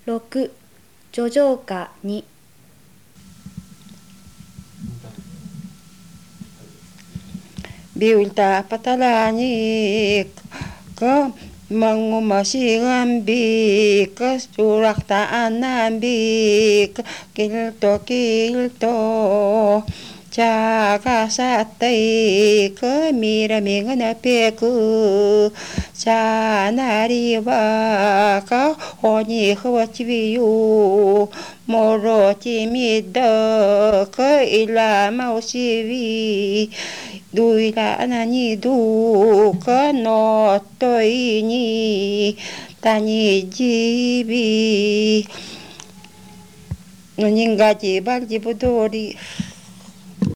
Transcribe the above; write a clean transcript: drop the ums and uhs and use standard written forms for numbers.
6、叙情歌2。 Biulta patalani ka mangumasigan bik surak taan bik kilto kilto Chaka satay ka miraming napeku Sanariwa ka honi hwachibiyu Moro timida ka ila mausivi Đuôi đã là nhì đu có nọ tôi nhì ta nhì chi bi nó nhìn gà chỉ bác chỉ bố đồ đi